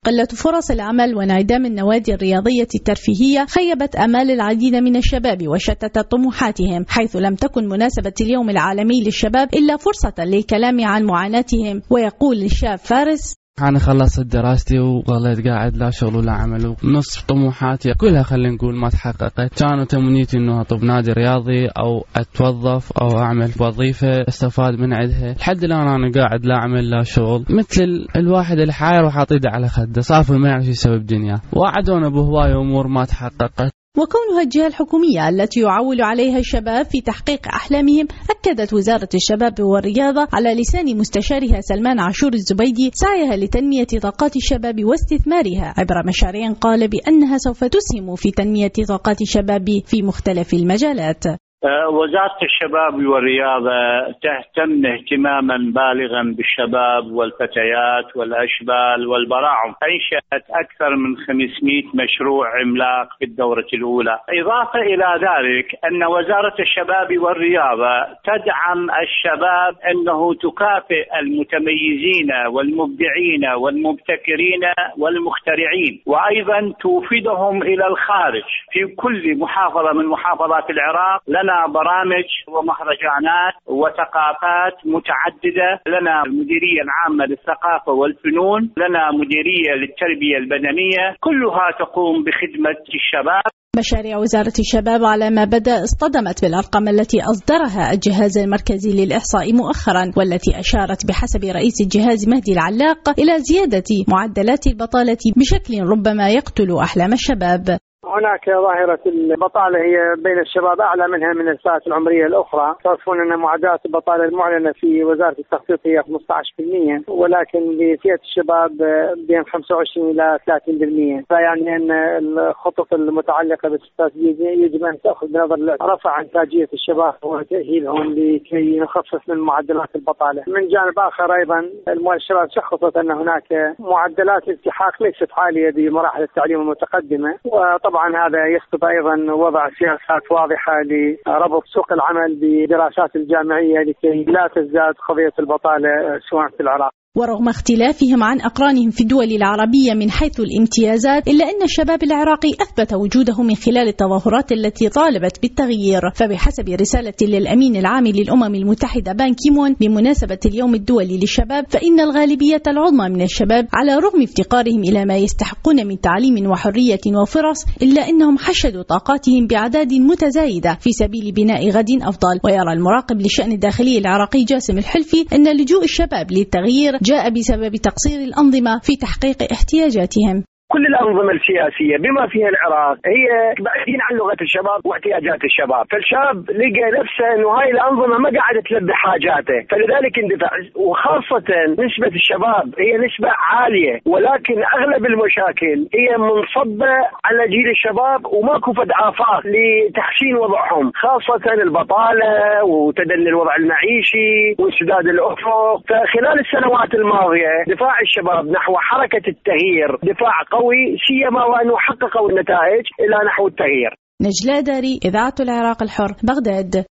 قلة فرص العمل وانعدام النوادي الرياضية الترفيهية خيبت آمال العديد من الشباب وشتتت طموحاتهم، حيث لم تكن مناسبة اليوم العالمي للشباب إلا فرصة للكلام عن معاناتهم. ويقول الشاب فارس: أنا خلصت دراستي وظليت قاعد لا شغل ولا عمل، ونصف طموحاتي كلها خلينا نقول ما تحققت. كانوا تمنيتي إنه أطب نادي رياضي أو أتوظف أو أعمل وظيفة استفاد من عندها. لحد الآن أنا قاعد لا عمل لا شغل، مثل الواحد اللي حاير وحاط ايده على خده، صافي ما يعرف يسوي بدنيا. وعدونا بهواية أمور ما تحققت. وكونها الجهة الحكومية التي يعول عليها الشباب في تحقيق أحلامهم، أكدت وزارة الشباب والرياضة على لسان مستشارها سلمان عاشور الزبيدي سعيها لتنمية طاقات الشباب واستثمارها عبر مشاريع قال بأنها سوف تسهم في تنمية طاقات الشباب في مختلف المجالات. وزارة الشباب والرياضة تهتم اهتماما بالغا بالشباب والفتيات والأشبال والبراعم. أنشأت أكثر من 500 مشروع عملاق في الدورة الأولى. إضافة إلى ذلك أن وزارة الشباب والرياضة تدعم الشباب أنه تكافئ المتميزين والمبدعين والمبتكرين والمخترعين، وأيضا توفدهم إلى الخارج. في كل محافظة من محافظات العراق لنا برامج ومهرجانات وثقافات متعددة. لنا المديرية العامة للثقافة والفنون، لنا مديرية للتربية البدنية، كلها تقوم بخدمة الشباب. مشاريع وزارة الشباب على ما بدأ اصطدمت بالأرقام التي أصدرها الجهاز المركزي للإحصاء مؤخرا، والتي أشارت بحسب رئيس الجهاز مهدي العلاق إلى زيادة معدلات البطالة بشكل ربما يقتل أحلام الشباب. هناك ظاهرة البطالة هي بين الشباب أعلى منها من الفئات العمرية الأخرى. تعرفون أن معدلات البطالة المعلنة في وزارة التخطيط هي 15%، ولكن لفئة الشباب بين 25 إلى 30%. فيعني أن الخطط المتعلقة بالاستراتيجية يجب أن تأخذ بنظر رفع إنتاجية الشباب وتأهيلهم لكي نخفف من معدلات البطالة. من جانب آخر أيضا الشباب شخصت أن هناك معدلات الالتحاق ليست عالية بمراحل التعليم المتقدمة، وطبعا هذا يخطب أيضا وضع سياسات واضحة لربط سوق العمل بدراسات الجامعية لكي لا تزداد قضية البطالة سواء في العراق. ورغم اختلافهم عن أقرانهم في الدول العربية من حيث الامتيازات، إلا أن الشباب العراقي أثبت وجوده من خلال التظاهرات التي طالبت بالتغيير. فبحسب رسالة للأمين العام للأمم المتحدة بان كيمون بمناسبة اليوم الدولي للشباب، فإن الغالبية العظمى من الشباب على رغم افتقارهم إلى ما يستحقون من تعليم وحرية وفرص، إلا أنهم حشدوا طاقاتهم بأعداد متزايدة في سبيل بناء غد أفضل. ويرى المراقب للشأن الداخلي العراقي جاسم الحلفي أن لجوء الشباب للتغيير جاء بسبب تقصير الأنظمة في تحقيق احتياجاتهم. كل الأنظمة السياسية بما فيها العراق هي بعيدين عن لغة الشباب واحتياجات الشباب، فالشاب لقى نفسه إنه هاي الأنظمة ما قاعدة تلبي حاجاته، فلذلك اندفع. وخاصة نسبة الشباب هي نسبة عالية، ولكن أغلب المشاكل هي منصبة على جيل الشباب وماكو فد آفاق لتحسين وضعهم، خاصة البطالة وتدني الوضع المعيشي وانسداد الأفق. فخلال السنوات الماضية دفاع الشباب نحو حركة التغيير دفاع قوي، سيما وأنه حققوا النتائج إلى نحو التغيير. نجلاء داري، إذاعة العراق الحر، بغداد.